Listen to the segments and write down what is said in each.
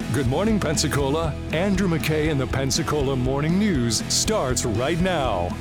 Good morning, Pensacola. Andrew McKay and the Pensacola Morning News starts right now.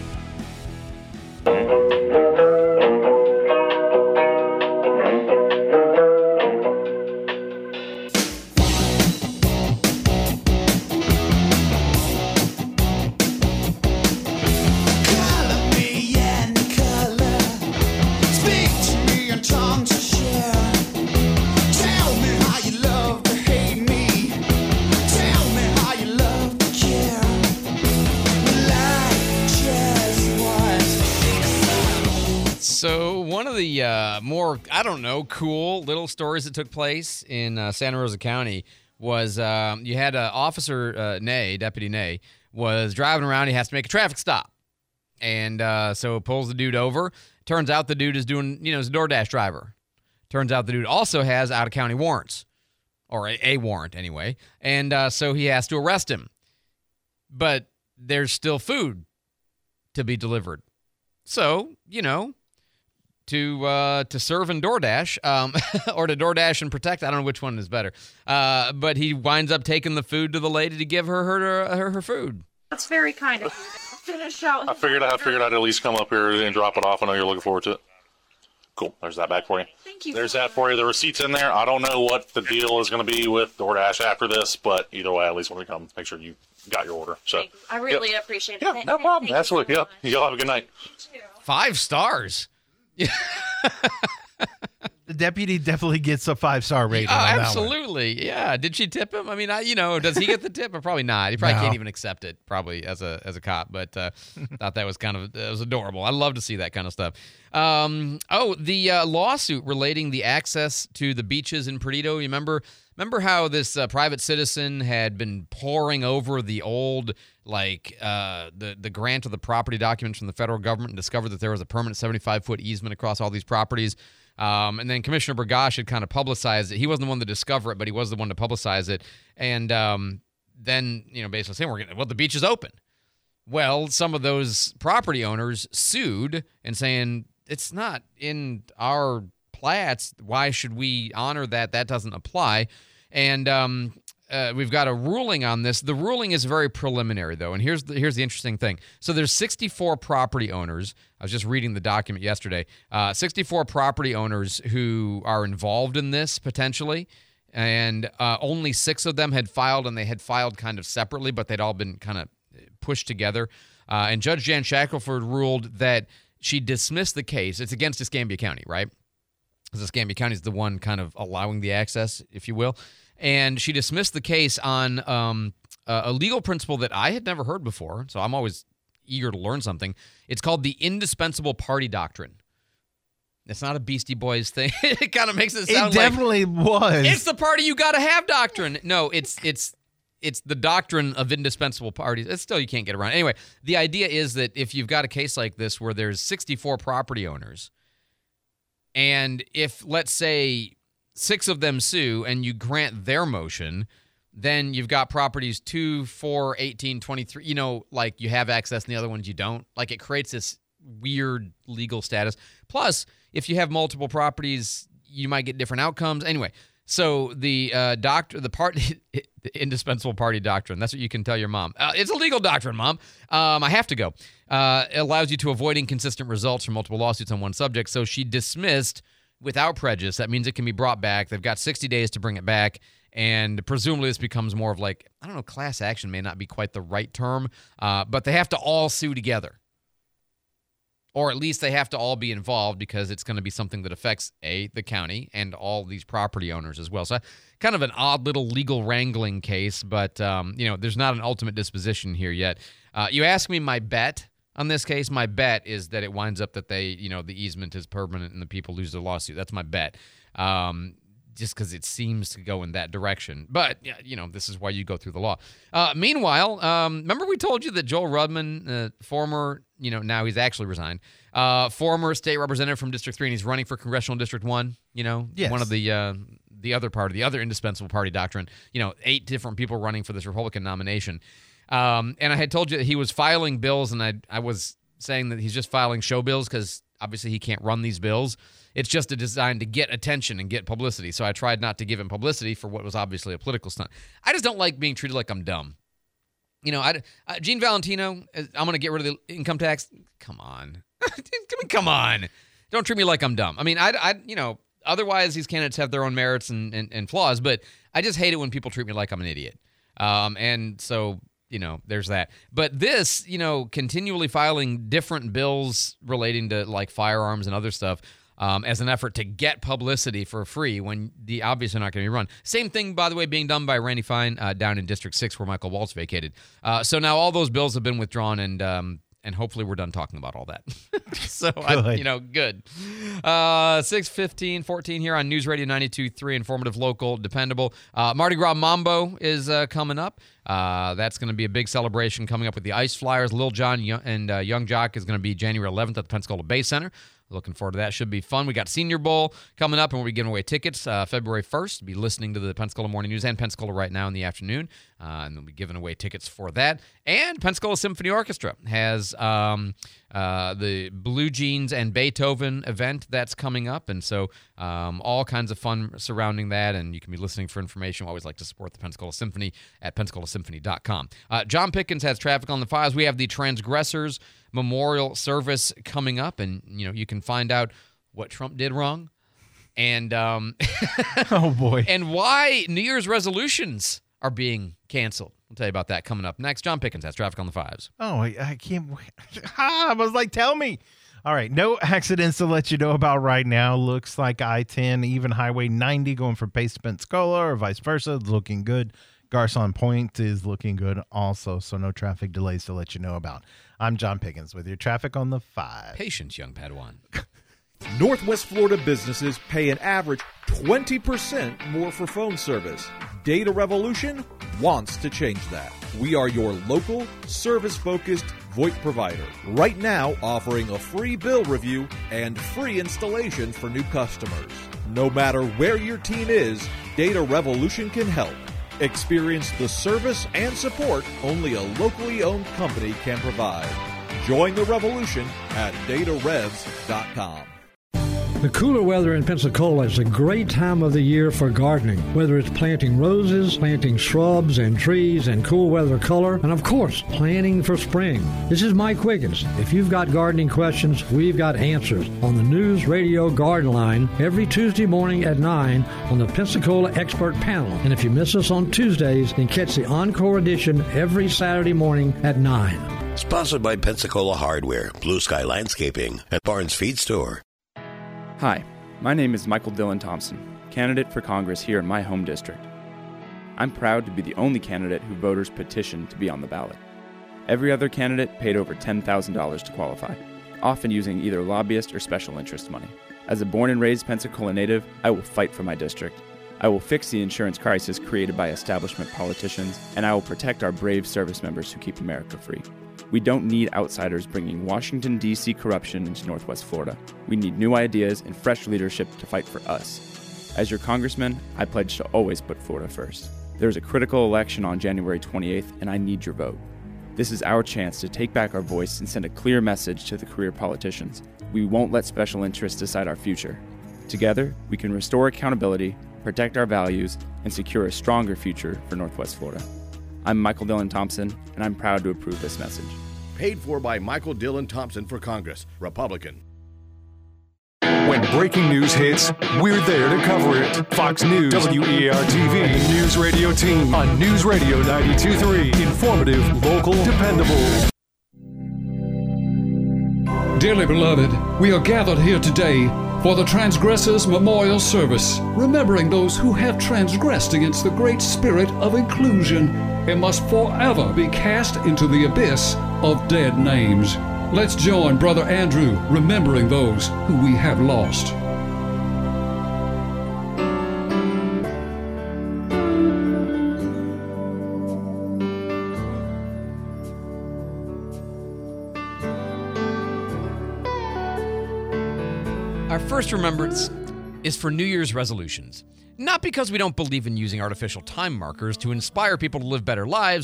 So one of the more, cool little stories that took place in Santa Rosa County was you had Officer Deputy Ney, was driving around. He has to make a traffic stop. And so pulls the dude over. Turns out the dude is doing, he's a DoorDash driver. Turns out the dude also has out-of-county warrants, or a warrant anyway. And so he has to arrest him. But there's still food to be delivered. So, to serve in DoorDash, or to DoorDash and protect. I don't know which one is better. But he winds up taking the food to the lady to give her food. That's very kind of you. Finish out. I figured I'd at least come up here and drop it off. I know you're looking forward to it. Cool. There's that back for you. Thank you. There's that for you. The receipt's in there. I don't know what the deal is going to be with DoorDash after this, but either way, at least when we come, make sure you got your order. So I really appreciate it. Yeah, no problem. Absolutely. Yep. Y'all have a good night. 5 stars. The deputy definitely gets a 5-star rating. Oh, on that absolutely. one. Yeah. Did she tip him? I mean, does he get the tip? Or probably not. He probably can't even accept it, probably as a cop. But thought that was it was adorable. I love to see that kind of stuff. The lawsuit relating the access to the beaches in Perdido. You remember how this private citizen had been poring over the old, the grant of the property documents from the federal government and discovered that there was a permanent 75-foot easement across all these properties. And then Commissioner Burgash had kind of publicized it. He wasn't the one to discover it, but he was the one to publicize it. And then, basically saying, the beach is open. Well, some of those property owners sued and saying, it's not in our plats. Why should we honor that? That doesn't apply. And we've got a ruling on this. The ruling is very preliminary, though, and here's the interesting thing. So there's 64 property owners. I was just reading the document yesterday. 64 property owners who are involved in this, potentially, and only 6 of them had filed, and they had filed kind of separately, but they'd all been kind of pushed together. And Judge Jan Shackelford ruled that she dismissed the case. It's against Escambia County, right? Because Escambia County is the one kind of allowing the access, if you will. And she dismissed the case on a legal principle that I had never heard before, so I'm always eager to learn something. It's called the indispensable party doctrine. It's not a Beastie Boys thing. It kind of makes it sound like... It definitely was. It's the party you got to have doctrine. No, it's the doctrine of indispensable parties. It's still, you can't get around. Anyway, the idea is that if you've got a case like this where there's 64 property owners, and if, let's say, 6 of them sue and you grant their motion, then you've got properties 2, 4, 18, 23, you have access and the other ones you don't. Like, it creates this weird legal status. Plus, if you have multiple properties, you might get different outcomes. Anyway, so the indispensable party doctrine, that's what you can tell your mom. It's a legal doctrine, Mom. I have to go. It allows you to avoid inconsistent results from multiple lawsuits on one subject. So she dismissed without prejudice. That means it can be brought back. They've got 60 days to bring it back. And presumably this becomes more of class action may not be quite the right term, but they have to all sue together. Or at least they have to all be involved because it's going to be something that affects, the county and all these property owners as well. So kind of an odd little legal wrangling case, but, there's not an ultimate disposition here yet. You ask me my bet on this case. My bet is that it winds up that the easement is permanent and the people lose their lawsuit. That's my bet. Just because it seems to go in that direction. But, this is why you go through the law. Meanwhile, remember we told you that Joel Rudman, former, now he's actually resigned, former state representative from District 3, and he's running for Congressional District 1, Yes. one of the other part of the other indispensable party doctrine, 8 different people running for this Republican nomination. And I had told you that he was filing bills, and I was saying that he's just filing show bills because obviously he can't run these bills. It's just designed to get attention and get publicity. So I tried not to give him publicity for what was obviously a political stunt. I just don't like being treated like I'm dumb. You know, Gene Valentino, I'm going to get rid of the income tax. Come on. Come on. Don't treat me like I'm dumb. I mean, otherwise these candidates have their own merits and flaws, but I just hate it when people treat me like I'm an idiot. And so, there's that. But this, continually filing different bills relating to like firearms and other stuff as an effort to get publicity for free when the obviously not going to be run. Same thing, by the way, being done by Randy Fine down in District 6 where Michael Waltz vacated. So now all those bills have been withdrawn and hopefully we're done talking about all that. So, good. 6:14 here on News Radio 92.3, informative, local, dependable. Mardi Gras Mambo is coming up. That's going to be a big celebration coming up with the Ice Flyers. Lil Jon and Young Jock is going to be January 11th at the Pensacola Bay Center. Looking forward to that. Should be fun. We got Senior Bowl coming up, and we'll be giving away tickets February 1st. Be listening to the Pensacola Morning News and Pensacola Right Now in the afternoon, and we'll be giving away tickets for that. And Pensacola Symphony Orchestra has the Blue Jeans and Beethoven event that's coming up, and so all kinds of fun surrounding that, and you can be listening for information. We always like to support the Pensacola Symphony at PensacolaSymphony.com. John Pickens has traffic on the files. We have the Transgressors Memorial Service coming up, and you can find out what Trump did wrong and oh boy, and why New Year's resolutions are being canceled. I'll tell you about that coming up next. John Pickens has traffic on the fives. Oh, I can't wait. I was like, tell me. All right, no accidents to let you know about right now. Looks like I-10, even Highway 90 going from Pace to Pensacola or vice versa, looking good. Garcon Point is looking good also, so no traffic delays to let you know about. I'm John Pickens with your traffic on the 5. Patience, young Padawan. Northwest Florida businesses pay an average 20% more for phone service. Data Revolution wants to change that. We are your local, service-focused VoIP provider. Right now, offering a free bill review and free installation for new customers. No matter where your team is, Data Revolution can help. Experience the service and support only a locally owned company can provide. Join the revolution at datarevs.com. The cooler weather in Pensacola is a great time of the year for gardening, whether it's planting roses, planting shrubs and trees and cool weather color, and of course, planning for spring. This is Mike Wiggins. If you've got gardening questions, we've got answers on the News Radio Garden Line every Tuesday morning at 9 on the Pensacola Expert Panel. And if you miss us on Tuesdays, then catch the encore edition every Saturday morning at 9. Sponsored by Pensacola Hardware, Blue Sky Landscaping, and Barnes Feed Store. Hi, my name is Michael Dillon Thompson, candidate for Congress here in my home district. I'm proud to be the only candidate who voters petitioned to be on the ballot. Every other candidate paid over $10,000 to qualify, often using either lobbyist or special interest money. As a born and raised Pensacola native, I will fight for my district. I will fix the insurance crisis created by establishment politicians, and I will protect our brave service members who keep America free. We don't need outsiders bringing Washington, D.C. corruption into Northwest Florida. We need new ideas and fresh leadership to fight for us. As your congressman, I pledge to always put Florida first. There's a critical election on January 28th, and I need your vote. This is our chance to take back our voice and send a clear message to the career politicians. We won't let special interests decide our future. Together, we can restore accountability, protect our values, and secure a stronger future for Northwest Florida. I'm Michael Dillon Thompson, and I'm proud to approve this message. Paid for by Michael Dillon Thompson for Congress, Republican. When breaking news hits, we're there to cover it. Fox News, WEAR-TV, and the News Radio team on News Radio 92.3. Informative, local, dependable. Dearly beloved, we are gathered here today for the Transgressors Memorial Service, remembering those who have transgressed against the great spirit of inclusion and must forever be cast into the abyss of dead names. Let's join Brother Andrew remembering those who we have lost. Our first remembrance is for New Year's resolutions. Not because we don't believe in using artificial time markers to inspire people to live better lives,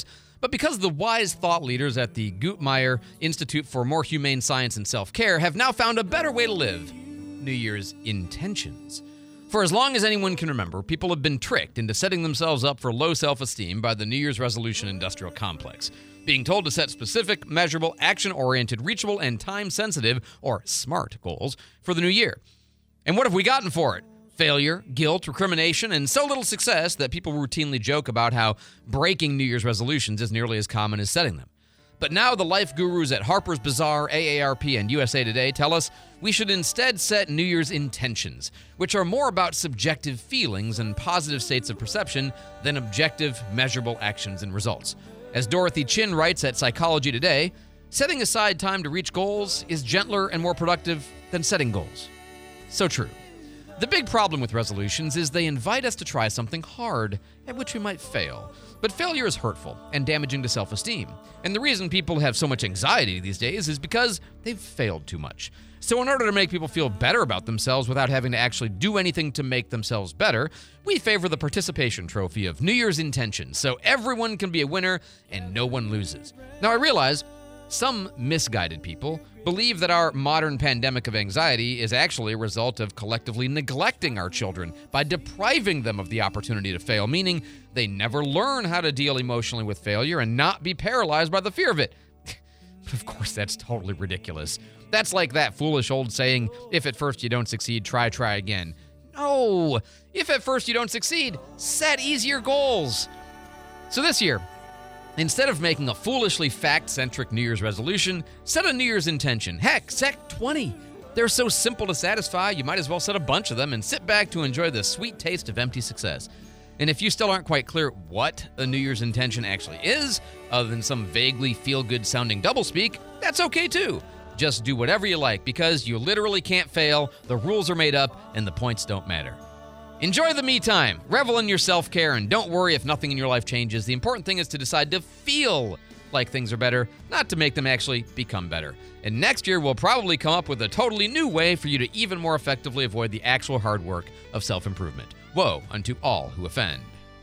but because the wise thought leaders at the Guttmacher Institute for More Humane Science and Self-Care have now found a better way to live: New Year's intentions. For as long as anyone can remember, people have been tricked into setting themselves up for low self-esteem by the New Year's resolution industrial complex, being told to set specific, measurable, action-oriented, reachable, and time-sensitive, or SMART, goals for the new year. And what have we gotten for it? Failure, guilt, recrimination, and so little success that people routinely joke about how breaking New Year's resolutions is nearly as common as setting them. But now the life gurus at Harper's Bazaar, AARP, and USA Today tell us we should instead set New Year's intentions, which are more about subjective feelings and positive states of perception than objective, measurable actions and results. As Dorothy Chin writes at Psychology Today, setting aside time to reach goals is gentler and more productive than setting goals. So true. The big problem with resolutions is they invite us to try something hard, at which we might fail. But failure is hurtful and damaging to self-esteem. And the reason people have so much anxiety these days is because they've failed too much. So in order to make people feel better about themselves without having to actually do anything to make themselves better, we favor the participation trophy of New Year's intentions, so everyone can be a winner and no one loses. Now I realize some misguided people believe that our modern pandemic of anxiety is actually a result of collectively neglecting our children by depriving them of the opportunity to fail, meaning they never learn how to deal emotionally with failure and not be paralyzed by the fear of it. But of course, that's totally ridiculous. That's like that foolish old saying, if at first you don't succeed, try again. No! If at first you don't succeed, set easier goals. So this year, instead of making a foolishly fact-centric New Year's resolution, set a New Year's intention. Heck, set 20. They're so simple to satisfy, you might as well set a bunch of them and sit back to enjoy the sweet taste of empty success. And if you still aren't quite clear what a New Year's intention actually is, other than some vaguely feel-good sounding doublespeak, that's okay too. Just do whatever you like, because you literally can't fail, the rules are made up, and the points don't matter. Enjoy the me time, revel in your self-care, and don't worry if nothing in your life changes. The important thing is to decide to feel like things are better, not to make them actually become better. And next year, we'll probably come up with a totally new way for you to even more effectively avoid the actual hard work of self-improvement. Woe unto all who offend.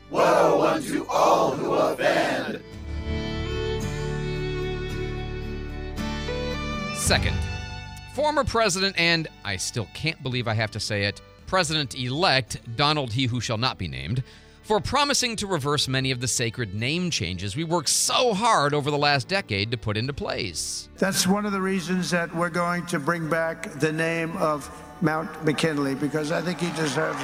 Woe unto all who offend. Second, former President and, I still can't believe I have to say it, President-elect Donald He Who Shall Not Be Named, for promising to reverse many of the sacred name changes we worked so hard over the last decade to put into place. That's one of the reasons that we're going to bring back the name of Mount McKinley, because I think he deserves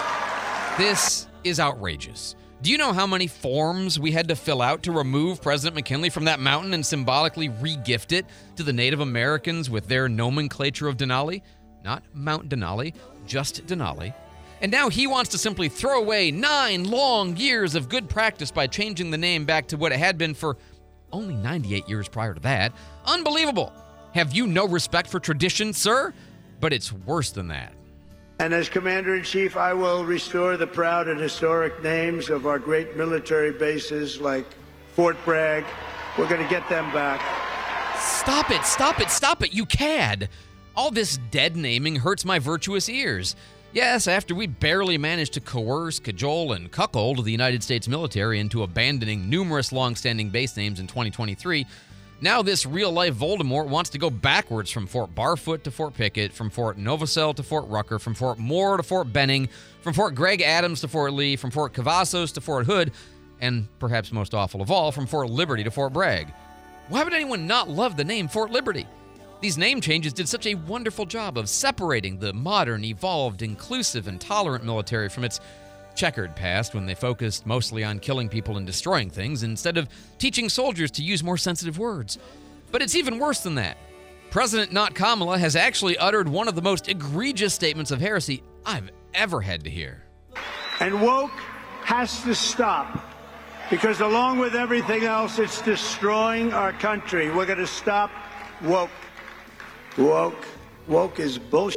it. This is outrageous. Do you know how many forms we had to fill out to remove President McKinley from that mountain and symbolically re-gift it to the Native Americans with their nomenclature of Denali? Not Mount Denali, just Denali. And now he wants to simply throw away 9 long years of good practice by changing the name back to what it had been for only 98 years prior to that. Unbelievable. Have you no respect for tradition, sir? But it's worse than that. And as Commander-in-Chief, I will restore the proud and historic names of our great military bases like Fort Bragg. We're going to get them back. Stop it, stop it, stop it, you cad. All this dead naming hurts my virtuous ears. Yes, after we barely managed to coerce, cajole, and cuckold the United States military into abandoning numerous long-standing base names in 2023, now this real-life Voldemort wants to go backwards from Fort Barfoot to Fort Pickett, from Fort Novosel to Fort Rucker, from Fort Moore to Fort Benning, from Fort Greg Adams to Fort Lee, from Fort Cavazos to Fort Hood, and perhaps most awful of all, from Fort Liberty to Fort Bragg. Why would anyone not love the name Fort Liberty? These name changes did such a wonderful job of separating the modern, evolved, inclusive, and tolerant military from its checkered past when they focused mostly on killing people and destroying things instead of teaching soldiers to use more sensitive words. But it's even worse than that. President Not Kamala has actually uttered one of the most egregious statements of heresy I've ever had to hear. And woke has to stop, because along with everything else, it's destroying our country. We're going to stop woke. Woke is bullshit.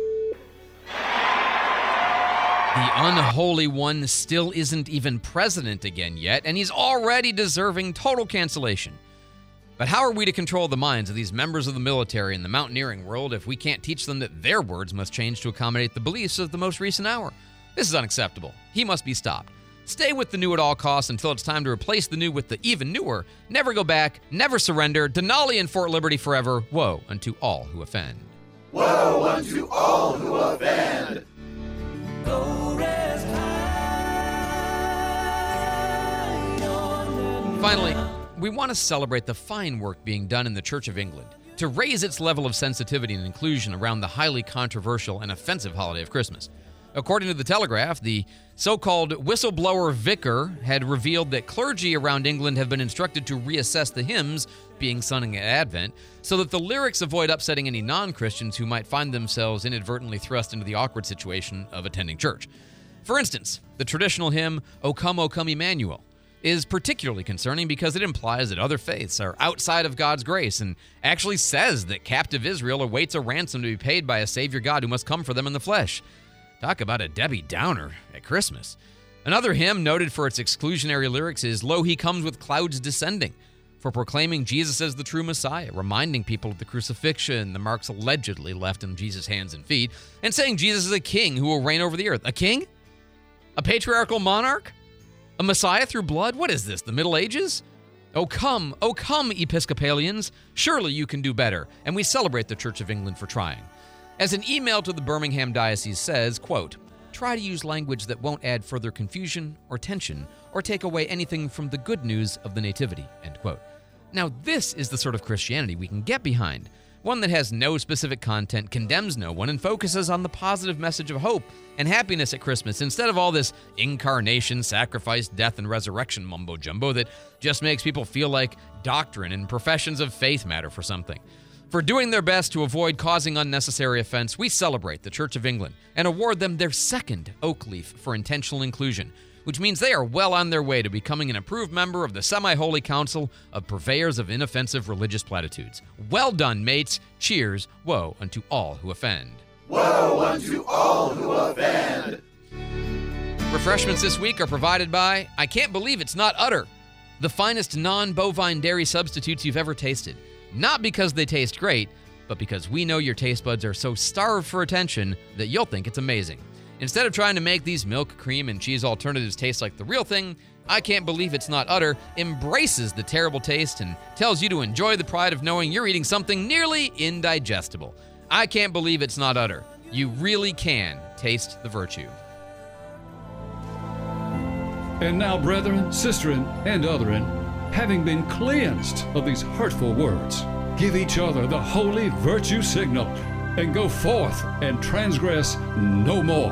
The unholy one still isn't even president again yet, and he's already deserving total cancellation. But how are we to control the minds of these members of the military and the mountaineering world if we can't teach them that their words must change to accommodate the beliefs of the most recent hour? This is unacceptable. He must be stopped. Stay with the new at all costs until it's time to replace the new with the even newer. Never go back, never surrender. Denali and Fort Liberty forever. Woe unto all who offend. Woe unto all who offend. Finally, we want to celebrate the fine work being done in the Church of England to raise its level of sensitivity and inclusion around the highly controversial and offensive holiday of Christmas. According to The Telegraph, the so-called whistleblower vicar had revealed that clergy around England have been instructed to reassess the hymns being sung at Advent so that the lyrics avoid upsetting any non-Christians who might find themselves inadvertently thrust into the awkward situation of attending church. For instance, the traditional hymn, O Come, Emmanuel, is particularly concerning because it implies that other faiths are outside of God's grace and actually says that captive Israel awaits a ransom to be paid by a Savior God who must come for them in the flesh. Talk about a Debbie Downer at Christmas. Another hymn noted for its exclusionary lyrics is Lo, He Comes with Clouds Descending, for proclaiming Jesus as the true Messiah, reminding people of the crucifixion, the marks allegedly left in Jesus' hands and feet, and saying Jesus is a king who will reign over the earth. A king? A patriarchal monarch? A Messiah through blood? What is this, the Middle Ages? Oh come, Episcopalians, surely you can do better, and we celebrate the Church of England for trying. As an email to the Birmingham Diocese says, quote, try to use language that won't add further confusion or tension or take away anything from the good news of the Nativity, end quote. Now this is the sort of Christianity we can get behind, one that has no specific content, condemns no one, and focuses on the positive message of hope and happiness at Christmas instead of all this incarnation, sacrifice, death, and resurrection mumbo-jumbo that just makes people feel like doctrine and professions of faith matter for something. For doing their best to avoid causing unnecessary offense, we celebrate the Church of England and award them their second oak leaf for intentional inclusion, which means they are well on their way to becoming an approved member of the Semi-Holy Council of Purveyors of Inoffensive Religious Platitudes. Well done, mates. Cheers. Woe unto all who offend. Woe unto all who offend. Refreshments this week are provided by I Can't Believe It's Not Udder, the finest non-bovine dairy substitutes you've ever tasted. Not because they taste great, but because we know your taste buds are so starved for attention that you'll think it's amazing. Instead of trying to make these milk, cream, and cheese alternatives taste like the real thing, I Can't Believe It's Not Udder embraces the terrible taste and tells you to enjoy the pride of knowing you're eating something nearly indigestible. I Can't Believe It's Not Udder. You really can taste the virtue. And now, brethren, sisterin, and otherin, having been cleansed of these hurtful words, give each other the holy virtue signal, and go forth and transgress no more.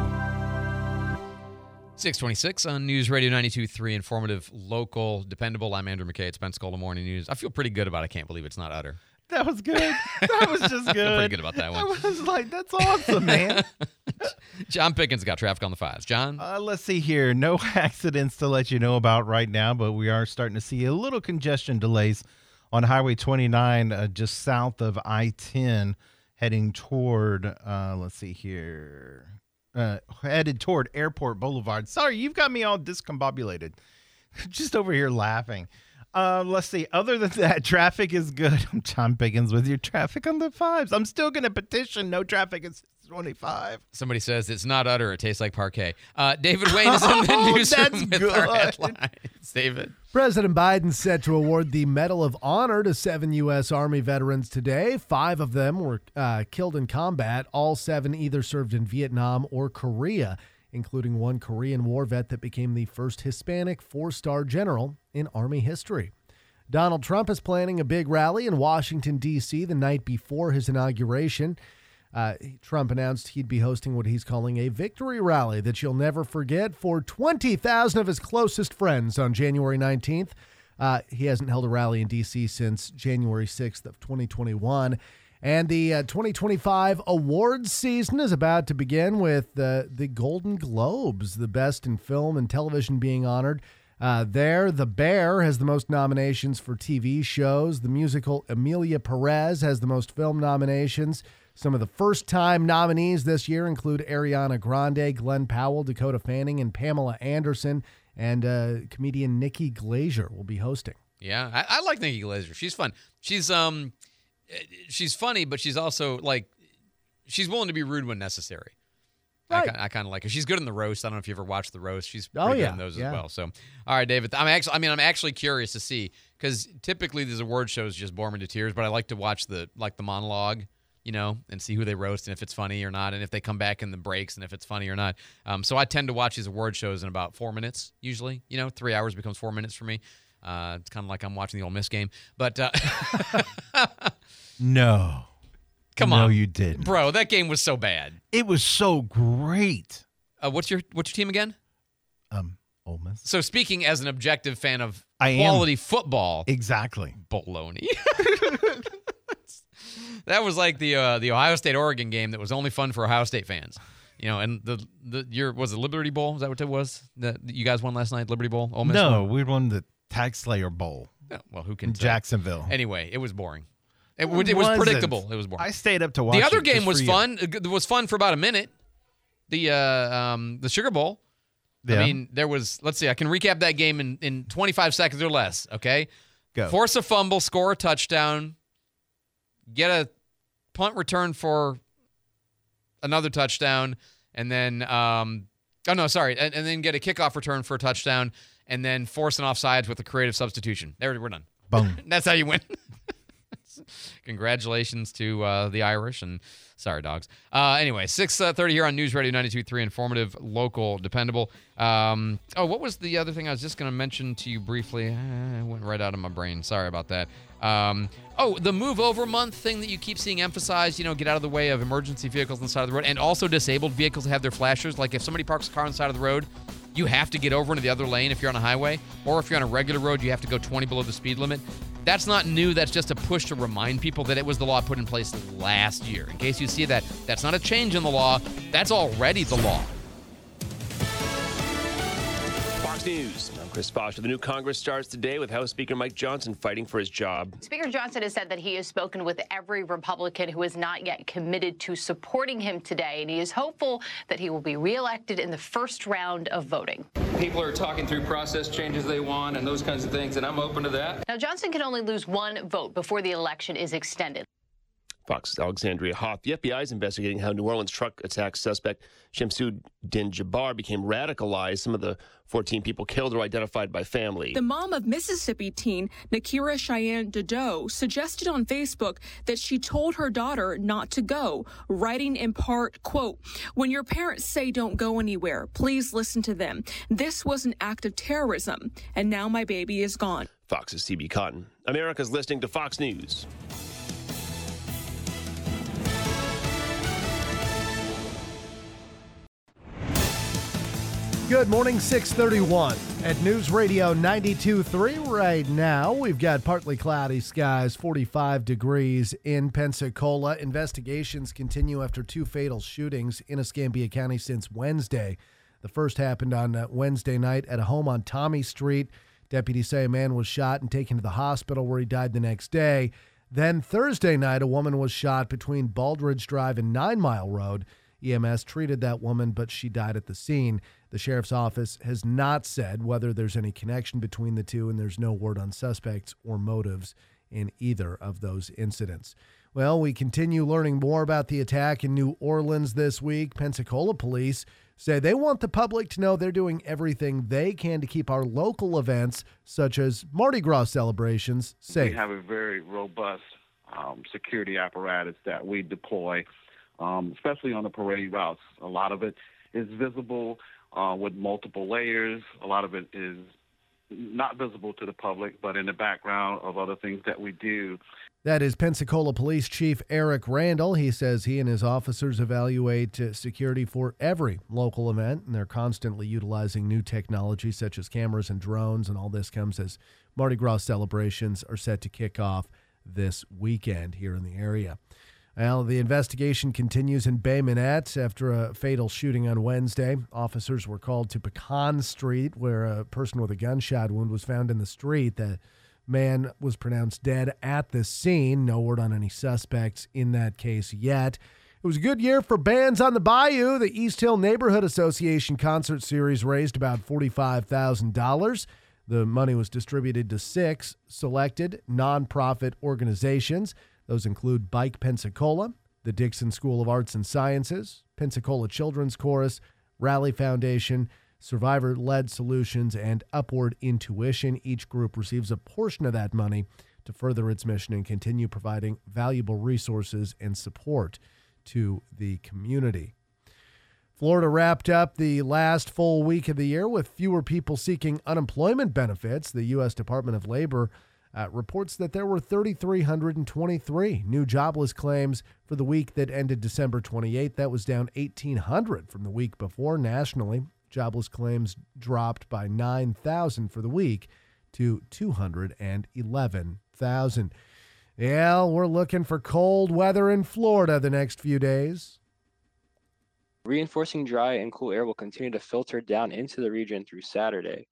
626 on News Radio 92.3, informative, local, dependable. I'm Andrew McKay. It's Pensacola Morning News. I feel pretty good about I Can't Believe It's Not Udder. That was good. That was just good. I feel pretty good about that one. I was like, that's awesome, man. John Pickens got traffic on the 5s. John? Let's see here. No accidents to let you know about right now, but we are starting to see a little congestion delays on Highway 29 just south of I-10 heading toward, let's see here, headed toward Airport Boulevard. Sorry, you've got me all discombobulated. Just over here laughing. Let's see. Other than that, traffic is good. I'm John Pickens with your traffic on the 5s. I'm still going to petition no traffic at 25. Somebody says it's not udder. It tastes like parquet. David Wayne is in the newsroom with our headlines. David. President Biden set to award the Medal of Honor to 7 U.S. Army veterans today. 5 of them were killed in combat. All 7 either served in Vietnam or Korea, including one Korean War vet that became the first Hispanic 4-star general in Army history. Donald Trump is planning a big rally in Washington, D.C. the night before his inauguration. Trump announced he'd be hosting what he's calling a victory rally that you'll never forget for 20,000 of his closest friends on January 19th. He hasn't held a rally in D.C. since January 6th of 2021. And the 2025 awards season is about to begin with the Golden Globes, the best in film and television being honored. The Bear has the most nominations for TV shows. The musical Emilia Perez has the most film nominations. Some of the first-time nominees this year include Ariana Grande, Glenn Powell, Dakota Fanning, and Pamela Anderson. And comedian Nikki Glaser will be hosting. Yeah, I like Nikki Glaser. She's fun. She's funny, but she's also, like, she's willing to be rude when necessary. Right. I kind of like her. She's good in the roast. I don't know if you ever watched the roast. She's Oh, pretty yeah. good in those Yeah. as well. So, all right, David. I'm actually curious to see, because typically these award shows just bore me to tears, but I like to watch the monologue, and see who they roast and if it's funny or not, and if they come back in the breaks and if it's funny or not. So I tend to watch these award shows in about 4 minutes usually. 3 hours becomes 4 minutes for me. It's kind of like I'm watching the Ole Miss game, but No. Come no, on. No, you didn't. Bro, that game was so bad. It was so great. What's your team again? Ole Miss. So speaking as an objective fan of I quality football. Exactly. Baloney. That was like the Ohio State-Oregon game that was only fun for Ohio State fans. And was it Liberty Bowl? Is that what it was? That you guys won last night, Liberty Bowl? Ole Miss No, won? we won the Tag Slayer Bowl. Oh, well, who can in say? Jacksonville. Anyway, it was boring. It wasn't. was predictable. It was boring. I stayed up to watch the other it game just was for fun. It was fun for about a minute. The Sugar Bowl. Yeah. I mean, there was. Let's see. I can recap that game in 25 seconds or less. Okay. Go. Force a fumble, score a touchdown, get a punt return for another touchdown, and then and then get a kickoff return for a touchdown, and then force an offsides with a creative substitution. There, we're done. Boom. That's how you win. Congratulations to the Irish, and sorry, dogs. Anyway, 6:30 here on News Radio 92.3, informative, local, dependable. What was the other thing I was just going to mention to you briefly? It went right out of my brain. Sorry about that. The Move Over Month thing that you keep seeing emphasized, get out of the way of emergency vehicles on the side of the road, and also disabled vehicles have their flashers. Like if somebody parks a car on the side of the road, you have to get over into the other lane if you're on a highway, or if you're on a regular road, you have to go 20 below the speed limit. That's not new. That's just a push to remind people that it was the law put in place last year. In case you see that, that's not a change in the law. That's already the law. Fox News. I'm Chris Foster. The new Congress starts today with House Speaker Mike Johnson fighting for his job. Speaker Johnson has said that he has spoken with every Republican who is not yet committed to supporting him today, and he is hopeful that he will be reelected in the first round of voting. People are talking through process changes they want and those kinds of things, and I'm open to that. Now, Johnson can only lose one vote before the election is extended. Fox's Alexandria Hoff. The FBI is investigating how New Orleans truck attack suspect Shamsuddin Jabbar became radicalized. Some of the 14 people killed are identified by family. The mom of Mississippi teen Nakira Cheyenne Dodo suggested on Facebook that she told her daughter not to go, writing in part, quote, "When your parents say don't go anywhere, please listen to them. This was an act of terrorism, and now my baby is gone." Fox's CB Cotton. America's listening to Fox News. Good morning, 6:31 at News Radio 92.3. Right now, we've got partly cloudy skies, 45 degrees in Pensacola. Investigations continue after two fatal shootings in Escambia County since Wednesday. The first happened on Wednesday night at a home on Tommy Street. Deputies say a man was shot and taken to the hospital where he died the next day. Then Thursday night, a woman was shot between Baldridge Drive and 9 Mile Road. EMS treated that woman, but she died at the scene. The sheriff's office has not said whether there's any connection between the two, and there's no word on suspects or motives in either of those incidents. Well, we continue learning more about the attack in New Orleans this week. Pensacola police say they want the public to know they're doing everything they can to keep our local events, such as Mardi Gras celebrations, safe. We have a very robust security apparatus that we deploy, especially on the parade routes. A lot of it is visible with multiple layers. A lot of it is not visible to the public, but in the background of other things that we do. That is Pensacola Police Chief Eric Randall. He says he and his officers evaluate security for every local event, and they're constantly utilizing new technology such as cameras and drones, and all this comes as Mardi Gras celebrations are set to kick off this weekend here in the area. Well, the investigation continues in Bay Minette after a fatal shooting on Wednesday. Officers were called to Pecan Street, where a person with a gunshot wound was found in the street. The man was pronounced dead at the scene. No word on any suspects in that case yet. It was a good year for bands on the Bayou. The East Hill Neighborhood Association concert series raised about $45,000. The money was distributed to 6 selected nonprofit organizations. Those include Bike Pensacola, The Dixon School of Arts and Sciences, Pensacola Children's Chorus, Rally Foundation, Survivor-Led Solutions, and Upward Intuition. Each group receives a portion of that money to further its mission and continue providing valuable resources and support to the community. Florida wrapped up the last full week of the year with fewer people seeking unemployment benefits. The U.S. Department of Labor reports that there were 3,323 new jobless claims for the week that ended December 28th. That was down 1,800 from the week before. Nationally, jobless claims dropped by 9,000 for the week to 211,000. Yeah, we're looking for cold weather in Florida the next few days. Reinforcing dry and cool air will continue to filter down into the region through Saturday.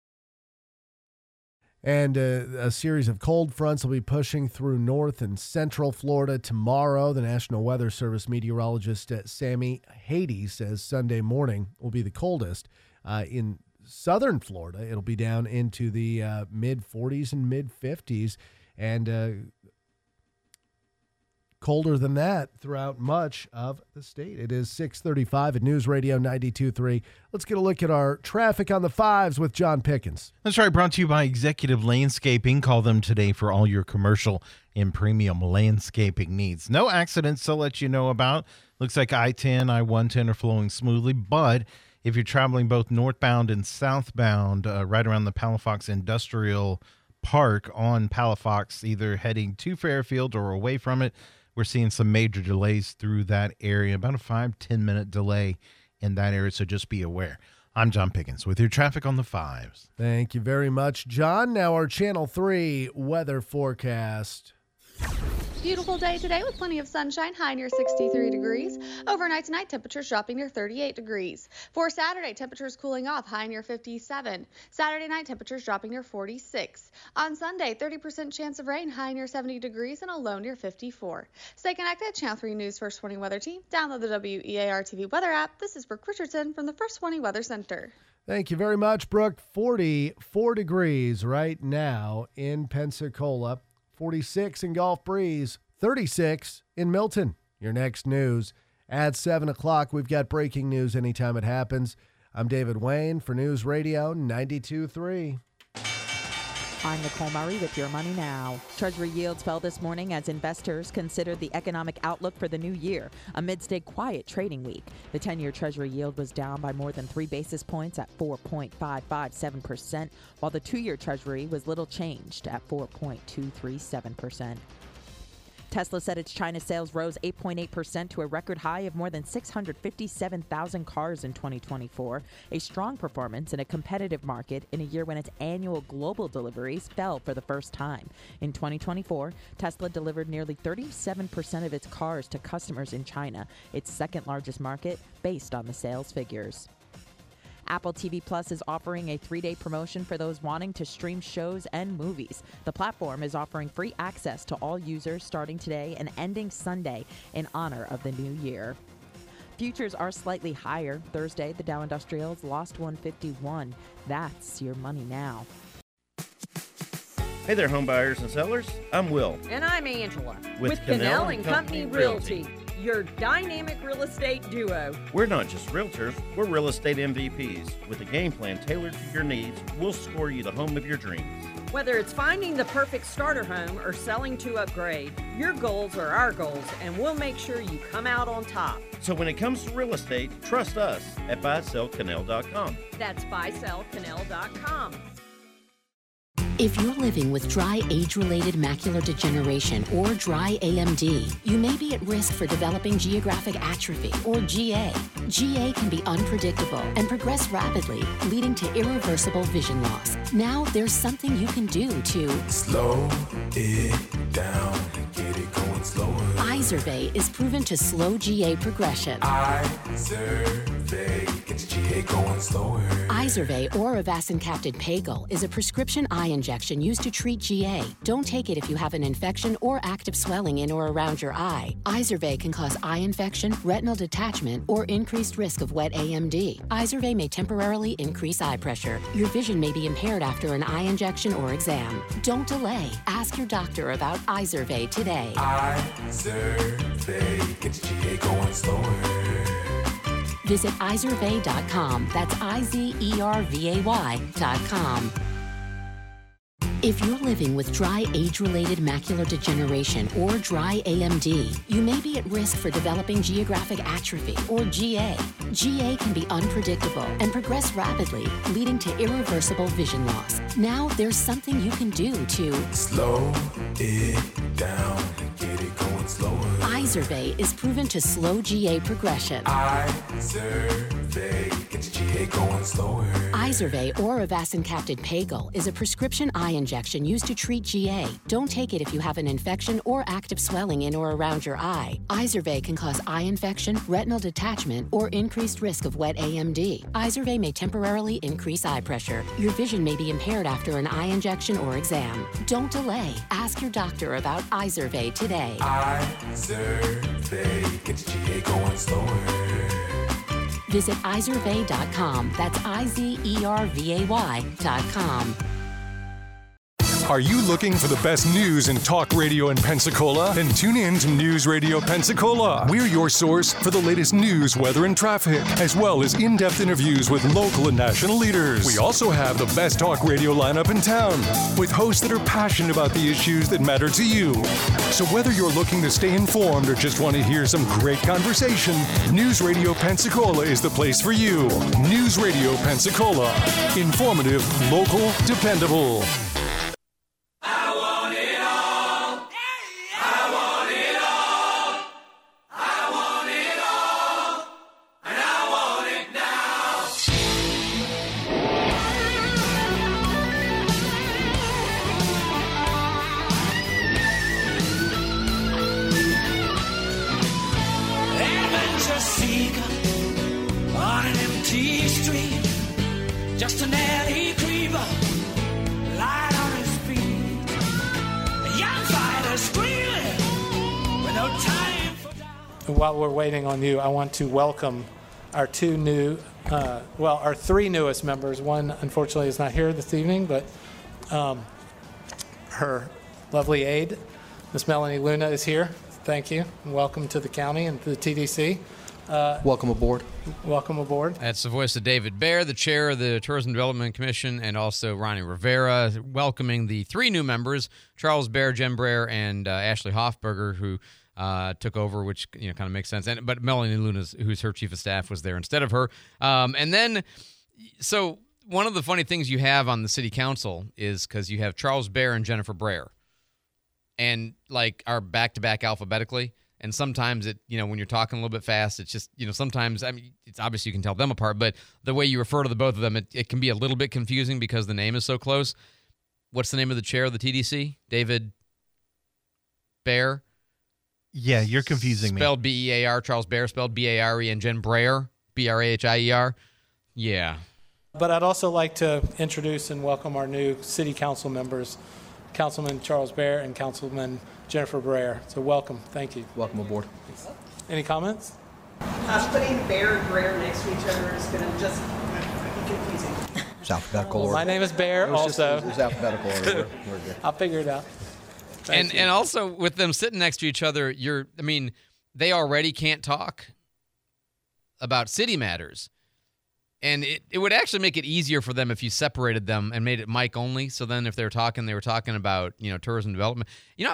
And a series of cold fronts will be pushing through north and central Florida tomorrow. The National Weather Service meteorologist Sammy Hady says Sunday morning will be the coldest. In southern Florida, it'll be down into the mid-40s and mid-50s. And colder than that throughout much of the state. It is 6:35 at News Radio 92.3. Let's get a look at our traffic on the fives with John Pickens. That's right, brought to you by Executive Landscaping. Call them today for all your commercial and premium landscaping needs. No accidents to let you know about. Looks like I-10, I-110 are flowing smoothly, but if you're traveling both northbound and southbound, right around the Palafox Industrial Park on Palafox, either heading to Fairfield or away from it, we're seeing some major delays through that area, about a 5-10 minute delay in that area, so just be aware. I'm John Pickens with your traffic on the fives. Thank you very much, John. Now our Channel 3 weather forecast. Beautiful day today with plenty of sunshine, high near 63 degrees. Overnight tonight, temperatures dropping near 38 degrees. For Saturday, temperatures cooling off, high near 57. Saturday night, temperatures dropping near 46. On Sunday, 30% chance of rain, high near 70 degrees and a low near 54. Stay connected, Channel 3 News First 20 Weather Team. Download the WEAR TV weather app. This is Brooke Richardson from the First 20 Weather Center. Thank you very much, Brooke. 44 degrees right now in Pensacola. 46 in Gulf Breeze, 36 in Milton. Your next news at 7 o'clock. We've got breaking news anytime it happens. I'm David Wayne for News Radio 92.3. I'm Nicole Murray with Your Money Now. Treasury yields fell this morning as investors considered the economic outlook for the new year amidst a quiet trading week. The 10-year Treasury yield was down by more than 3 basis points at 4.557%, while the 2-year Treasury was little changed at 4.237%. Tesla said its China sales rose 8.8% to a record high of more than 657,000 cars in 2024, a strong performance in a competitive market in a year when its annual global deliveries fell for the first time. In 2024, Tesla delivered nearly 37% of its cars to customers in China, its second largest market, based on the sales figures. Apple TV Plus is offering a 3-day promotion for those wanting to stream shows and movies. The platform is offering free access to all users starting today and ending Sunday in honor of the new year. Futures are slightly higher. Thursday, the Dow Industrials lost 151. That's Your Money Now. Hey there, home buyers and sellers. I'm Will. And I'm Angela. With Cannell & Company Realty, your dynamic real estate duo. We're not just realtors, we're real estate MVPs. With a game plan tailored to your needs, we'll score you the home of your dreams. Whether it's finding the perfect starter home or selling to upgrade, your goals are our goals, and we'll make sure you come out on top. So when it comes to real estate, trust us at buysellcannell.com. That's buysellcannell.com. If you're living with dry age-related macular degeneration or dry AMD, you may be at risk for developing geographic atrophy or GA. GA can be unpredictable and progress rapidly, leading to irreversible vision loss. Now there's something you can do to slow it down and get it going slower. Izervay is proven to slow GA progression. Izervay gets GA going slower. Izervay or avacincaptad pagel is a prescription eye injection used to treat GA. Don't take it if you have an infection or active swelling in or around your eye. Izervay can cause eye infection, retinal detachment, or increased risk of wet AMD. Izervay may temporarily increase eye pressure. Your vision may be impaired after an eye injection or exam. Don't delay. Ask your doctor about Izervay today. Izervay, get your GA going slower. Visit Izervay.com. That's IZERVAY.com. If you're living with dry age-related macular degeneration or dry AMD, you may be at risk for developing geographic atrophy or GA. GA can be unpredictable and progress rapidly, leading to irreversible vision loss. Now there's something you can do to slow it down and get it going slower. Izervay is proven to slow GA progression. Izervay, get your GA going slower. Izervay or Avastin-capted Pagel is a prescription eye injection used to treat GA. Don't take it if you have an infection or active swelling in or around your eye. Izervay can cause eye infection, retinal detachment, or increased risk of wet AMD. Izervay may temporarily increase eye pressure. Your vision may be impaired after an eye injection or exam. Don't delay. Ask your doctor about Izervay today. Izervay, get your GA going slower. Visit Izervay.com. That's IZERVAY.com. Are you looking for the best news in talk radio in Pensacola? Then tune in to News Radio Pensacola. We're your source for the latest news, weather, and traffic, as well as in-depth interviews with local and national leaders. We also have the best talk radio lineup in town, with hosts that are passionate about the issues that matter to you. So whether you're looking to stay informed or just want to hear some great conversation, News Radio Pensacola is the place for you. News Radio Pensacola. Informative, local, dependable. Just an alley creeper, light on his feet. A young fighter screaming with no time for doubt. While we're waiting on you, I want to welcome our three newest members. One, unfortunately, is not here this evening, but her lovely aide, Miss Melanie Luna, is here. Thank you, and welcome to the county and to the TDC. Welcome aboard. Welcome aboard. That's the voice of David Baer, the chair of the Tourism Development Commission, and also Ronnie Rivera, welcoming the three new members, Charles Baer, Jen Breyer, and Ashley Hoffberger, who took over, which kind of makes sense. But Melanie Luna, who's her chief of staff, was there instead of her. And then, so one of the funny things you have on the city council is because you have Charles Baer and Jennifer Breyer, and are back-to-back alphabetically. And sometimes when you're talking a little bit fast, it's just, sometimes, it's obvious you can tell them apart, but the way you refer to the both of them, it can be a little bit confusing because the name is so close. What's the name of the chair of the TDC? David Baer? Yeah, you're confusing me. Spelled B-E-A-R, Charles Baer, spelled B-A-R-E, and Jen Breyer, B-R-A-H-I-E-R. Yeah. But I'd also like to introduce and welcome our new city council members, Councilman Charles Baer and Councilman Jennifer Breyer. So welcome. Thank you. Welcome aboard. Any comments? Putting Bear and Breyer next to each other is going to just be confusing. It's alphabetical order. My name is Bear also. It was alphabetical order. We're good. I'll figure it out. And also with them sitting next to each other, they already can't talk about city matters. And it would actually make it easier for them if you separated them and made it mic only. So then if they were talking about, tourism development.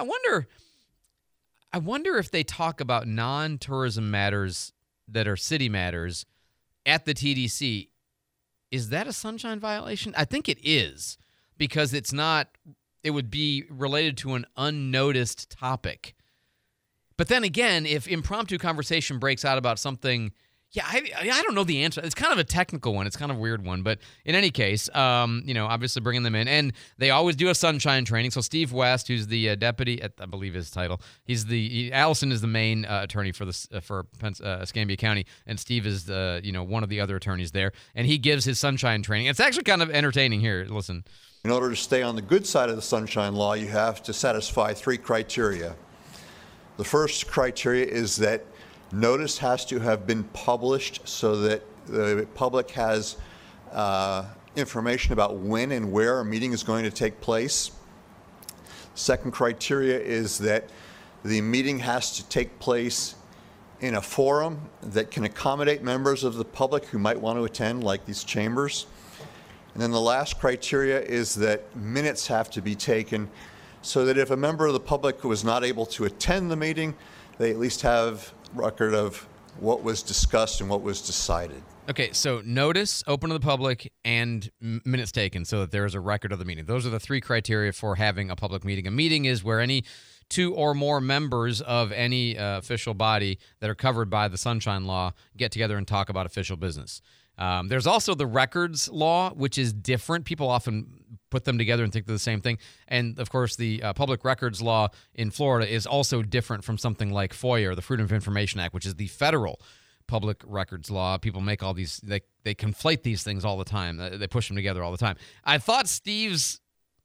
I wonder if they talk about non-tourism matters that are city matters at the TDC. Is that a sunshine violation? I think it is, because it would be related to an unnoticed topic. But then again, if impromptu conversation breaks out about something, I don't know the answer. It's kind of a technical one. It's kind of a weird one. But in any case, obviously bringing them in. And they always do a sunshine training. So Steve West, who's the deputy, I believe his title, Allison is the main attorney for Escambia County. And Steve is one of the other attorneys there. And he gives his sunshine training. It's actually kind of entertaining. Here, listen. In order to stay on the good side of the sunshine law, you have to satisfy three criteria. The first criteria is that notice has to have been published so that the public has information about when and where a meeting is going to take place. Second criteria is that The meeting has to take place in a forum that can accommodate members of the public who might want to attend, like these chambers. And then the last criteria is that minutes have to be taken so that if a member of the public was not able to attend the meeting, they at least have record of what was discussed and what was decided. Okay, so notice, open to the public, and minutes taken so that there is a record of the meeting. Those are the three criteria for having a public meeting. A meeting is where any two or more members of any official body that are covered by the Sunshine Law get together and talk about official business. There's also the records law, which is different. People often put them together and think they're the same thing. And, of course, the public records law in Florida is also different from something like FOIA, or the Freedom of Information Act, which is the federal public records law. People make all these, they conflate these things all the time. They push them together all the time. I thought Steve's,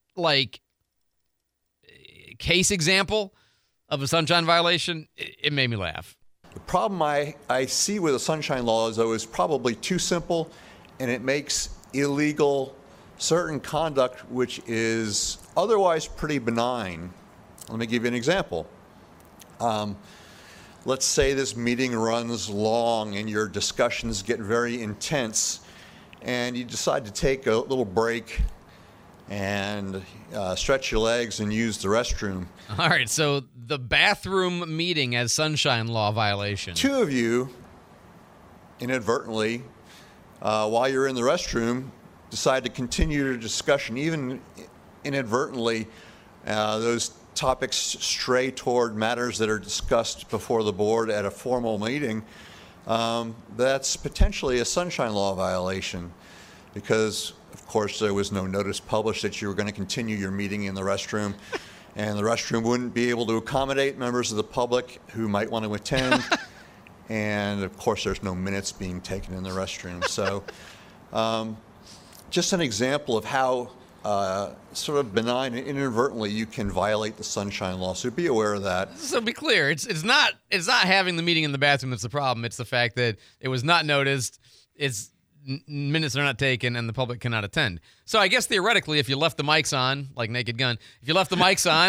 case example of a sunshine violation, it made me laugh. The problem I see with the Sunshine Law is, though, is probably too simple, and it makes illegal certain conduct which is otherwise pretty benign. Let me give you an example. Let's say this meeting runs long and your discussions get very intense, and you decide to take a little break and stretch your legs and use the restroom. All right, so the bathroom meeting as Sunshine Law violation. Two of you inadvertently, while you're in the restroom, decide to continue your discussion, even inadvertently. Those topics stray toward matters that are discussed before the board at a formal meeting. That's potentially a Sunshine Law violation because, of course, there was no notice published that you were going to continue your meeting in the restroom, and the restroom wouldn't be able to accommodate members of the public who might want to attend. And, of course, there's no minutes being taken in the restroom. So just an example of how sort of benign and inadvertently you can violate the Sunshine Law. So be aware of that. So be clear, it's not having the meeting in the bathroom that's the problem. It's the fact that it was not noticed. It's minutes are not taken and the public cannot attend. So I guess theoretically, if you left the mics on, like Naked Gun, if you left the mics on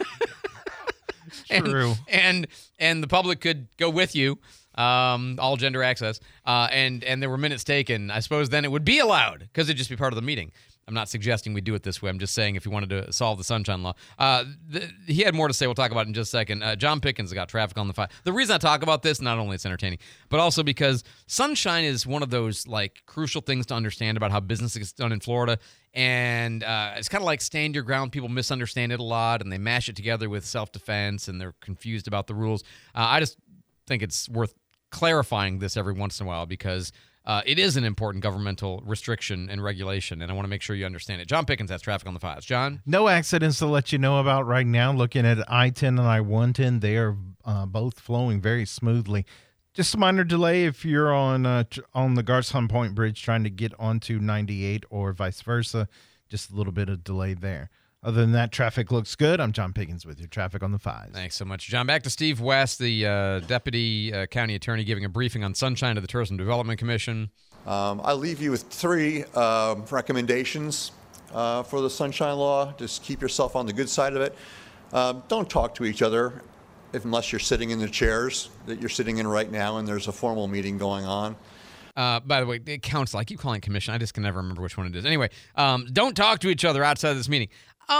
True. and the public could go with you, all gender access, and there were minutes taken, I suppose then it would be allowed because it'd just be part of the meeting. I'm not suggesting we do it this way. I'm just saying if you wanted to solve the Sunshine Law. He had more to say. We'll talk about it in just a second. John Pickens got traffic on the 5. The reason I talk about this, not only it's entertaining, but also because sunshine is one of those crucial things to understand about how business is done in Florida. And it's kind of like stand your ground. People misunderstand it a lot, and they mash it together with self-defense, and they're confused about the rules. I just think it's worth clarifying this every once in a while because it is an important governmental restriction and regulation, and I want to make sure you understand it. John Pickens has traffic on the 5s. John? No accidents to let you know about right now. Looking at I-10 and I-110, they are both flowing very smoothly. Just a minor delay if you're on the Garcon Point Bridge trying to get onto 98 or vice versa. Just a little bit of delay there. Other than that, traffic looks good. I'm John Pickens with your traffic on the 5s. Thanks so much, John. Back to Steve West, the deputy county attorney, giving a briefing on sunshine to the Tourism Development Commission. I'll leave you with 3 recommendations for the Sunshine Law. Just keep yourself on the good side of it. Don't talk to each other unless you're sitting in the chairs that you're sitting in right now and there's a formal meeting going on. By the way, council, I keep calling it commission. I just can never remember which one it is. Anyway, don't talk to each other outside of this meeting.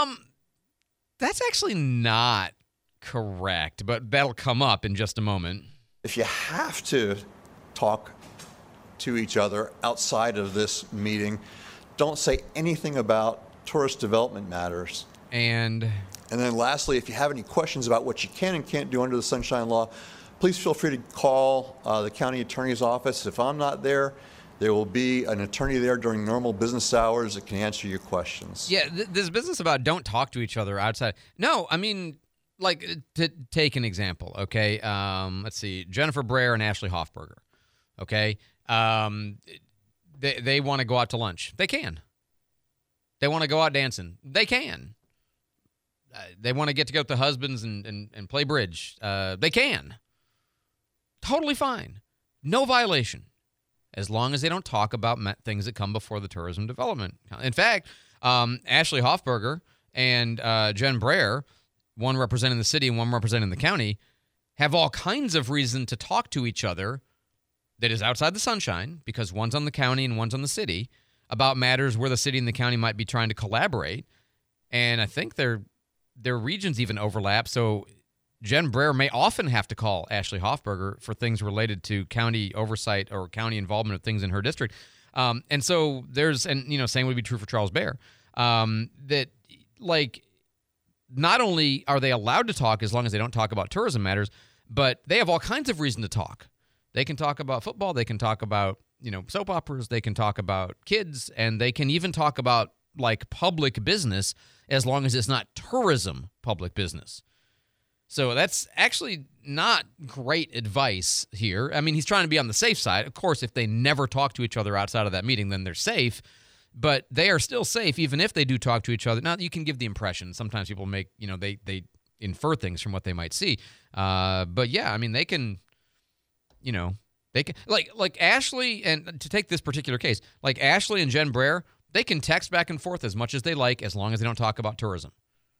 That's actually not correct, but that'll come up in just a moment. If you have to talk to each other outside of this meeting, don't say anything about tourist development matters. And then lastly, if you have any questions about what you can and can't do under the Sunshine Law, please feel free to call the county attorney's office. If I'm not there, there will be an attorney there during normal business hours that can answer your questions. Yeah, this business about don't talk to each other outside. No, I mean, to take an example, okay? Let's see, Jennifer Brer and Ashley Hoffberger, okay? They want to go out to lunch. They can. They want to go out dancing. They can. They want to get together with the husbands and play bridge. They can. Totally fine. No violation. As long as they don't talk about things that come before the Tourism Development. In fact, Ashley Hoffberger and Jen Brer one representing the city and one representing the county, have all kinds of reason to talk to each other that is outside the sunshine, because one's on the county and one's on the city, about matters where the city and the county might be trying to collaborate. And I think their regions even overlap. So Jen Brayer may often have to call Ashley Hoffberger for things related to county oversight or county involvement of things in her district. And so same would be true for Charles Bair. That, like, not only are they allowed to talk as long as they don't talk about tourism matters, but they have all kinds of reason to talk. They can talk about football. They can talk about, soap operas. They can talk about kids. And they can even talk about, like, public business as long as it's not tourism public business. So that's actually not great advice here. I mean, he's trying to be on the safe side. Of course, if they never talk to each other outside of that meeting, then they're safe. But they are still safe even if they do talk to each other. Now, you can give the impression. Sometimes people make, they infer things from what they might see. But yeah, I mean, they can, they can, like Ashley, and to take this particular case, like Ashley and Jen Brayer, they can text back and forth as much as they like as long as they don't talk about tourism.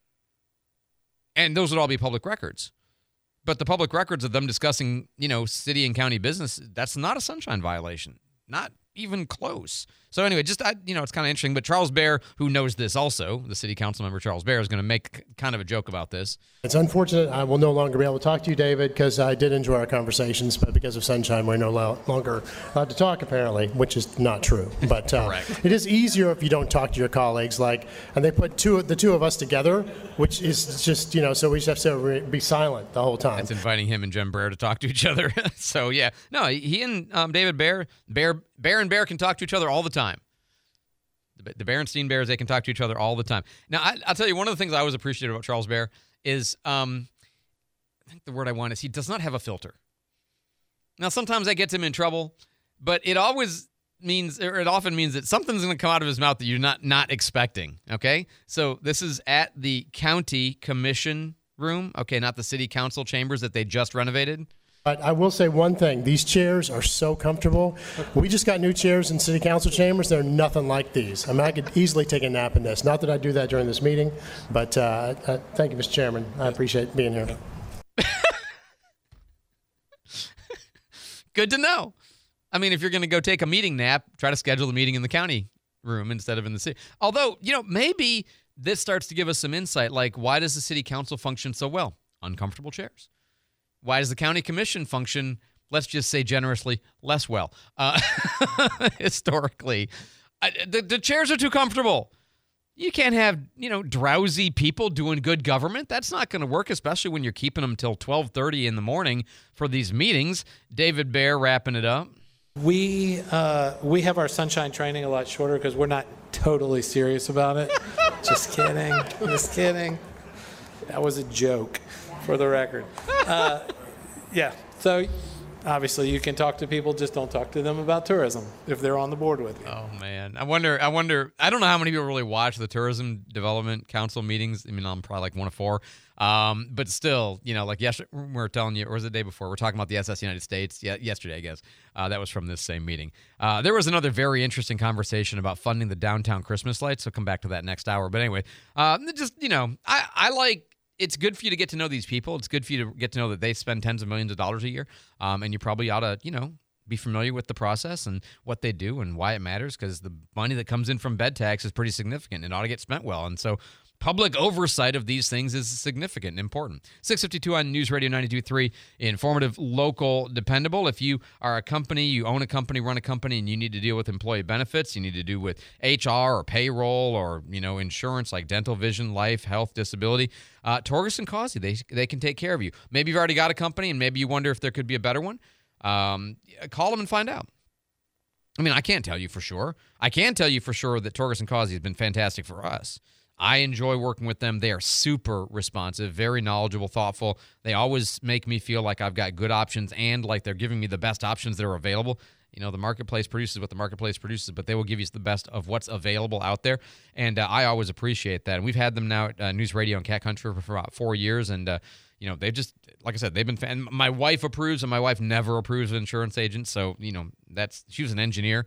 And those would all be public records. But the public records of them discussing, city and county business, that's not a sunshine violation. Not even close. So anyway, it's kind of interesting. But Charles Bair, who knows this also, the city council member Charles Bair, is going to make kind of a joke about this. It's unfortunate I will no longer be able to talk to you, David, because I did enjoy our conversations, but because of sunshine, we're no longer allowed to talk, apparently, which is not true. But it is easier if you don't talk to your colleagues, and they put the two of us together, which is just, so we just have to be silent the whole time. That's inviting him and Jen Brayer to talk to each other. So yeah, no, he and David Bair and Bair can talk to each other all the time. The Berenstein Bears, they can talk to each other all the time. Now, I'll tell you, one of the things I always appreciate about Charles Bair is, I think the word I want is he does not have a filter. Now, sometimes that gets him in trouble, but it often means that something's going to come out of his mouth that you're not expecting, okay? So this is at the county commission room, okay, not the city council chambers that they just renovated. But I will say one thing. These chairs are so comfortable. We just got new chairs in city council chambers. They're nothing like these. I mean, I could easily take a nap in this. Not that I do that during this meeting, but thank you, Mr. Chairman. I appreciate being here. Good to know. I mean, if you're going to go take a meeting nap, try to schedule the meeting in the county room instead of in the city. Although, maybe this starts to give us some insight, like, why does the city council function so well? Uncomfortable chairs. Why does the county commission function, let's just say generously, less well? Historically, the chairs are too comfortable. You can't have, drowsy people doing good government. That's not going to work, especially when you're keeping them till 12:30 in the morning for these meetings. David Bair wrapping it up. We have our sunshine training a lot shorter because we're not totally serious about it. Just kidding. Just kidding. That was a joke. For the record. Yeah, so obviously you can talk to people, just don't talk to them about tourism if they're on the board with you. Oh, man. I wonder, I don't know how many people really watch the Tourism Development Council meetings. I mean, I'm probably like one of four. But still, like yesterday, we were telling you, or was it the day before? We're talking about the SS United States. Yeah, yesterday, I guess. That was from this same meeting. There was another very interesting conversation about funding the downtown Christmas lights, so come back to that next hour. But anyway, I like, it's good for you to get to know these people. It's good for you to get to know that they spend tens of millions of dollars a year. And you probably ought to, be familiar with the process and what they do and why it matters, because the money that comes in from bed tax is pretty significant and ought to get spent well. And so public oversight of these things is significant and important. 652 on News Radio 92.3, informative, local, dependable. If you are a company, you own a company, run a company, and you need to deal with employee benefits, you need to do with HR or payroll or, insurance like dental, vision, life, health, disability, Torgerson Causey, they can take care of you. Maybe you've already got a company and maybe you wonder if there could be a better one. Call them and find out. I mean, I can't tell you for sure. I can tell you for sure that Torgerson Causey has been fantastic for us. I enjoy working with them. They are super responsive, very knowledgeable, thoughtful. They always make me feel like I've got good options and like they're giving me the best options that are available. The marketplace produces what the marketplace produces, but they will give you the best of what's available out there. And I always appreciate that. And we've had them now at News Radio and Cat Country for about 4 years. And, they've just, like I said, they've been my wife approves, and my wife never approves of insurance agents. So, she was an engineer.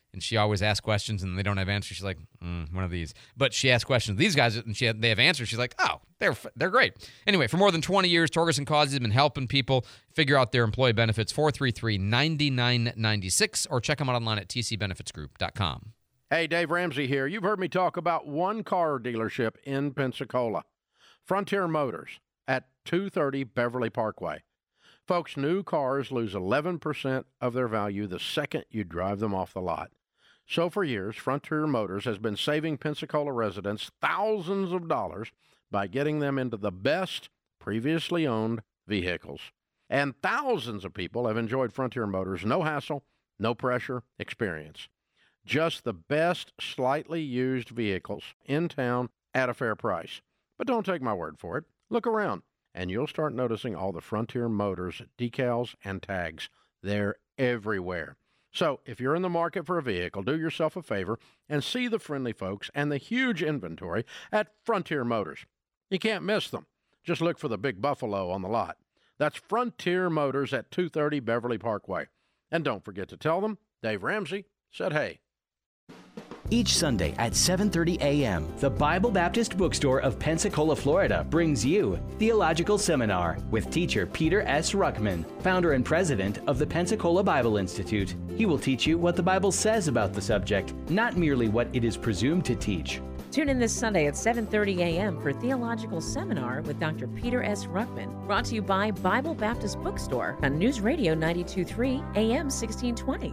And she always asks questions, and they don't have answers. She's like, one of these. But she asks questions. These guys, and they have answers. She's like, oh, they're great. Anyway, for more than 20 years, Torgerson Causes has been helping people figure out their employee benefits. 433-9996, or check them out online at tcbenefitsgroup.com. Hey, Dave Ramsey here. You've heard me talk about one car dealership in Pensacola, Frontier Motors at 230 Beverly Parkway. Folks, new cars lose 11% of their value the second you drive them off the lot. So for years, Frontier Motors has been saving Pensacola residents thousands of dollars by getting them into the best previously owned vehicles. And thousands of people have enjoyed Frontier Motors' no hassle, no pressure experience. Just the best slightly used vehicles in town at a fair price. But don't take my word for it. Look around, and you'll start noticing all the Frontier Motors decals and tags. They're everywhere. So if you're in the market for a vehicle, do yourself a favor and see the friendly folks and the huge inventory at Frontier Motors. You can't miss them. Just look for the big buffalo on the lot. That's Frontier Motors at 230 Beverly Parkway. And don't forget to tell them Dave Ramsey said hey. Each Sunday at 7:30 a.m., the Bible Baptist Bookstore of Pensacola, Florida brings you Theological Seminar with teacher Peter S. Ruckman, founder and president of the Pensacola Bible Institute. He will teach you what the Bible says about the subject, not merely what it is presumed to teach. Tune in this Sunday at 7:30 a.m. for Theological Seminar with Dr. Peter S. Ruckman, brought to you by Bible Baptist Bookstore on News Radio 92.3 AM 1620.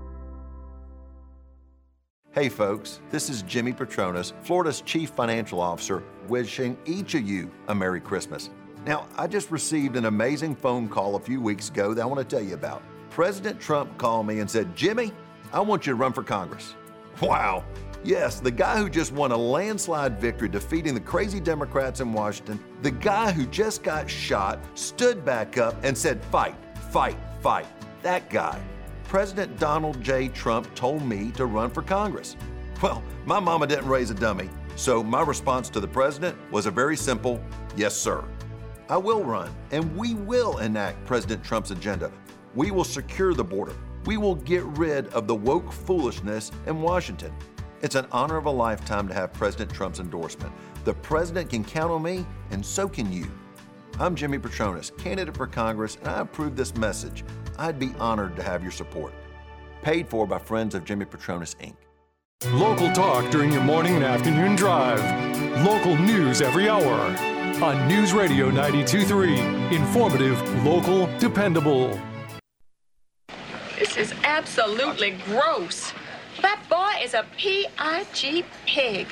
Hey folks, this is Jimmy Petronas, Florida's Chief Financial Officer, wishing each of you a Merry Christmas. Now, I just received an amazing phone call a few weeks ago that I want to tell you about. President Trump called me and said, Jimmy, I want you to run for Congress. Wow. Yes, the guy who just won a landslide victory defeating the crazy Democrats in Washington, the guy who just got shot, stood back up and said, fight, fight, fight. That guy. President Donald J. Trump told me to run for Congress. Well, my mama didn't raise a dummy, so my response to the president was a very simple, yes, sir. I will run, and we will enact President Trump's agenda. We will secure the border. We will get rid of the woke foolishness in Washington. It's an honor of a lifetime to have President Trump's endorsement. The president can count on me, and so can you. I'm Jimmy Petronas, candidate for Congress, and I approve this message. I'd be honored to have your support. Paid for by Friends of Jimmy Petronas, Inc. Local talk during your morning and afternoon drive. Local news every hour. On News Radio 92.3. Informative, local, dependable. This is absolutely gross. That boy is a P.I.G. pig.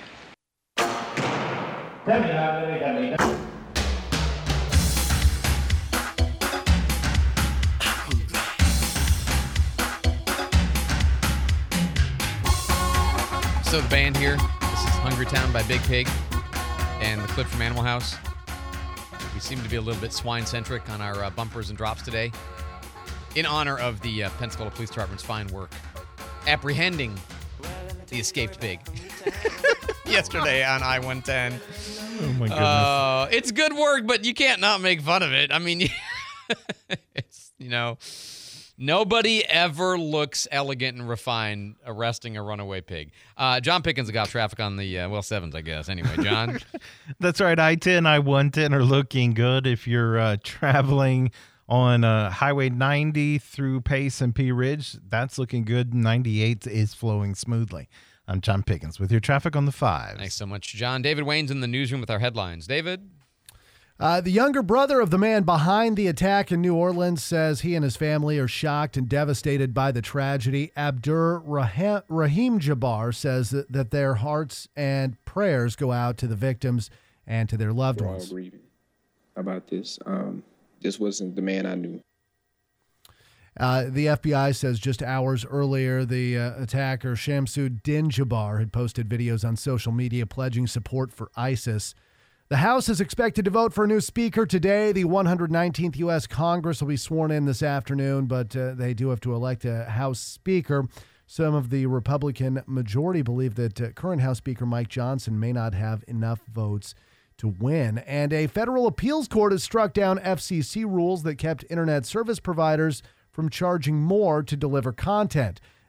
So the band here, this is Hungry Town by Big Pig, and the clip from Animal House. We seem to be a little bit swine-centric on our bumpers and drops today, in honor of the Pensacola Police Department's fine work apprehending the escaped pig yesterday on I-110. Oh, my goodness. It's good work, but you can't not make fun of it. I mean, it's, nobody ever looks elegant and refined arresting a runaway pig. John Pickens got traffic on the, 7s, I guess. Anyway, John. That's right. I-10, I-110 are looking good if you're traveling on Highway 90 through Pace and Pea Ridge. That's looking good. 98 is flowing smoothly. I'm John Pickens with your traffic on the 5s. Thanks so much, John. David Wayne's in the newsroom with our headlines. David? The younger brother of the man behind the attack in New Orleans says he and his family are shocked and devastated by the tragedy. Abdur Rahim Jabbar says that their hearts and prayers go out to the victims and to their loved We're ones. all grieving about this. This wasn't the man I knew. The FBI says just hours earlier, the attacker, Shamsuddin Jabbar, had posted videos on social media pledging support for ISIS. The House is expected to vote for a new speaker today. The 119th U.S. Congress will be sworn in this afternoon, but they do have to elect a House Speaker. Some of the Republican majority believe that current House Speaker Mike Johnson may not have enough votes to win. And a federal appeals court has struck down FCC rules that kept internet service providers from charging more to deliver content.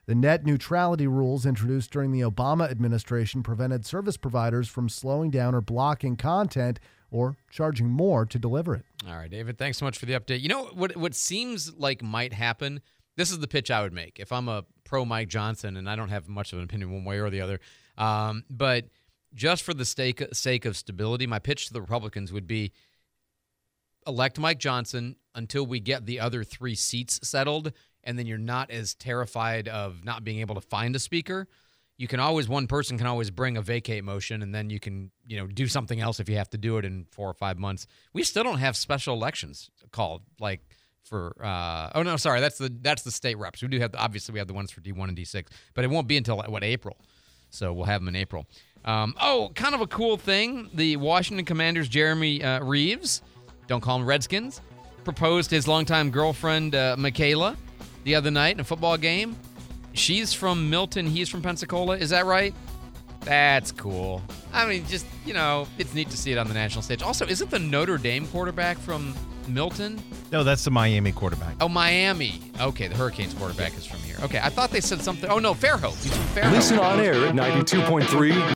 The net neutrality rules introduced during the Obama administration prevented service providers from slowing down or blocking content or charging more to deliver it. All right, David, thanks so much for the update. You know what seems like might happen? This is the pitch I would make if I'm a pro Mike Johnson, and I don't have much of an opinion one way or the other. But just for the sake of stability, my pitch to the Republicans would be elect Mike Johnson until we get the other 3 seats settled, and then you're not as terrified of not being able to find a speaker. You can always, one person can always bring a vacate motion, and then you can, do something else if you have to do it in 4 or 5 months. We still don't have special elections called, like for. That's the state reps. We do have obviously we have the ones for D1 and D6, but it won't be until April. So we'll have them in April. Kind of a cool thing. The Washington Commanders' Jeremy Reeves, don't call him Redskins, proposed his longtime girlfriend Michaela the other night in a football game. She's from Milton. He's from Pensacola. Is that right? That's cool. I mean, just, it's neat to see it on the national stage. Also, isn't the Notre Dame quarterback from Milton? No, that's the Miami quarterback. Oh, Miami. Okay, the Hurricanes quarterback is from here. Okay, I thought they said something. Oh, no, Fairhope. He's from Fairhope. Listen on air at 92.3